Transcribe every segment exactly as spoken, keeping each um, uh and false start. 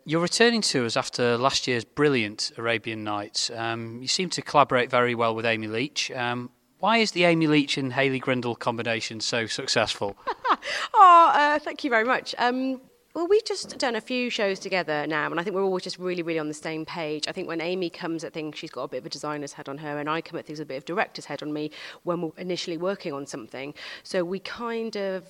You're returning to us after last year's brilliant Arabian Nights. Um, you seem to collaborate very well with Amy Leach. Um, why is the Amy Leach and Hayley Grindle combination so successful? oh, uh, thank you very much. Um, well, we've just done a few shows together now, and I think we're all just really, really on the same page. I think when Amy comes at things, she's got a bit of a designer's head on her, and I come at things with a bit of director's head on me when we're initially working on something. So we kind of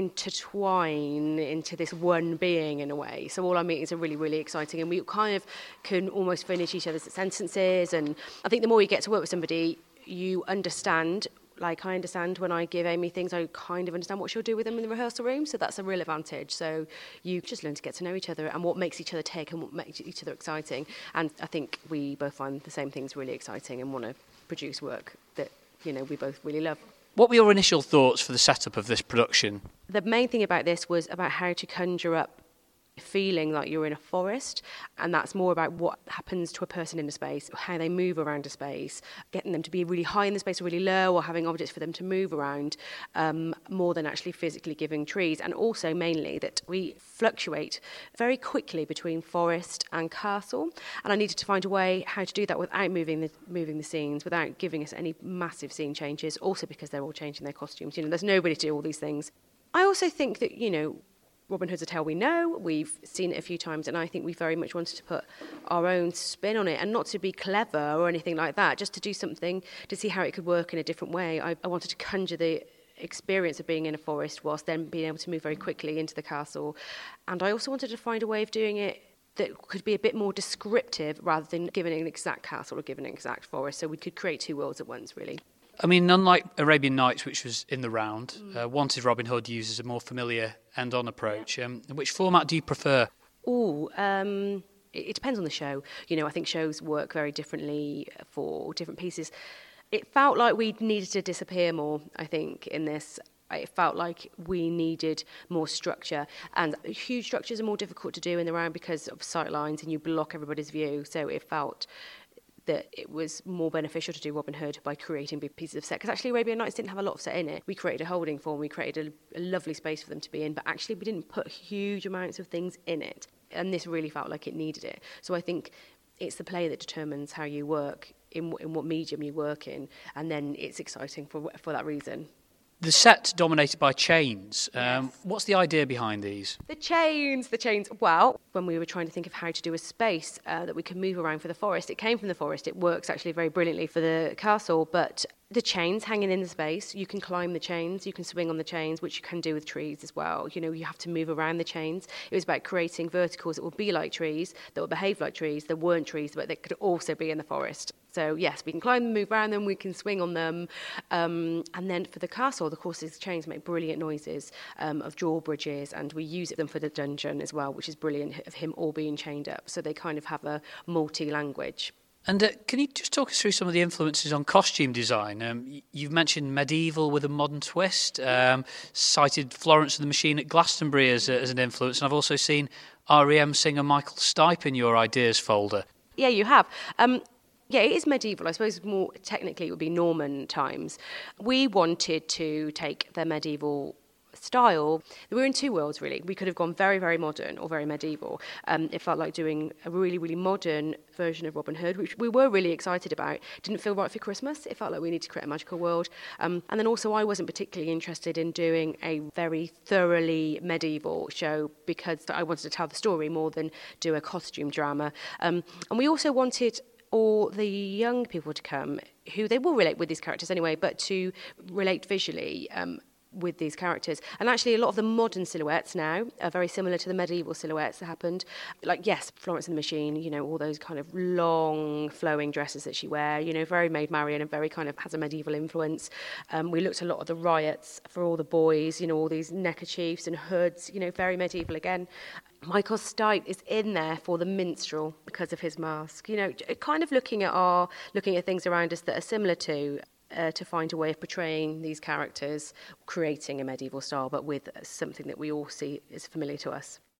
intertwine into this one being in a way. So all our meetings are really, really exciting, and we kind of can almost finish each other's sentences. And I think the more you get to work with somebody, you understand. Like, I understand when I give Amy things, I kind of understand what she'll do with them in the rehearsal room, so that's a real advantage. So you just learn to get to know each other and what makes each other tick and what makes each other exciting. And I think we both find the same things really exciting and want to produce work that, you know, we both really love. What were your initial thoughts for the setup of this production? The main thing about this was about how to conjure up feeling like you're in a forest, and that's more about what happens to a person in a space, how they move around a space, getting them to be really high in the space or really low, or having objects for them to move around, um, more than actually physically giving trees. And also mainly that we fluctuate very quickly between forest and castle, and I needed to find a way how to do that without moving the moving the scenes, without giving us any massive scene changes, also because they're all changing their costumes. You know, there's nobody to do all these things. I also think that, you know, Robin Hood's a tale we know, we've seen it a few times, and I think we very much wanted to put our own spin on it, and not to be clever or anything like that, just to do something to see how it could work in a different way. I, I wanted to conjure the experience of being in a forest whilst then being able to move very quickly into the castle. And I also wanted to find a way of doing it that could be a bit more descriptive rather than giving an exact castle or giving an exact forest, so we could create two worlds at once, really. I mean, unlike Arabian Nights, which was in the round, mm. uh, Wanted Robin Hood uses a more familiar end-on approach. Um, which format do you prefer? Oh, um, it, it depends on the show. You know, I think shows work very differently for different pieces. It felt like we needed to disappear more, I think, in this. It felt like we needed more structure, and huge structures are more difficult to do in the round because of sight lines and you block everybody's view. So it felt that it was more beneficial to do Robin Hood by creating big pieces of set. Because actually Arabian Nights didn't have a lot of set in it. We created a holding form, we created a, a lovely space for them to be in, but actually we didn't put huge amounts of things in it. And this really felt like it needed it. So I think it's the play that determines how you work, in, in what medium you work in, and then it's exciting for for that reason. The set's dominated by chains. Um, Yes. What's the idea behind these? The chains, the chains. Well, when we were trying to think of how to do a space uh, that we could move around for the forest, it came from the forest. It works actually very brilliantly for the castle, but the chains hanging in the space, you can climb the chains, you can swing on the chains, which you can do with trees as well. You know, you have to move around the chains. It was about creating verticals that would be like trees, that would behave like trees, that weren't trees, but they could also be in the forest. So yes, we can climb them, move around them, we can swing on them. Um, and then for the castle, of course, these chains make brilliant noises um, of drawbridges, and we use them for the dungeon as well, which is brilliant, of him all being chained up. So they kind of have a multi-language. And uh, can you just talk us through some of the influences on costume design? Um, you've mentioned medieval with a modern twist, um, cited Florence and the Machine at Glastonbury as, a, as an influence, and I've also seen R E M singer Michael Stipe in your ideas folder. Yeah, you have. Um, yeah, it is medieval. I suppose more technically it would be Norman times. We wanted to take the medieval style. We were in two worlds, really. We could have gone very, very modern or very medieval. Um, it felt like doing a really, really modern version of Robin Hood, which we were really excited about. Didn't feel right for Christmas. It felt like we needed to create a magical world. Um, and then also I wasn't particularly interested in doing a very thoroughly medieval show because I wanted to tell the story more than do a costume drama. Um, and we also wanted all the young people to come, who they will relate with these characters anyway, but to relate visually um, with these characters. And actually a lot of the modern silhouettes now are very similar to the medieval silhouettes that happened. Like, yes, Florence and the Machine, you know, all those kind of long flowing dresses that she wear, you know, very Maid Marian and very kind of has a medieval influence. Um, we looked a lot at the riots for all the boys, you know, all these neckerchiefs and hoods, you know, very medieval again. Michael Stipe is in there for the minstrel because of his mask. You know, kind of looking at our, looking at things around us that are similar to Uh, to find a way of portraying these characters, creating a medieval style, but with something that we all see is familiar to us.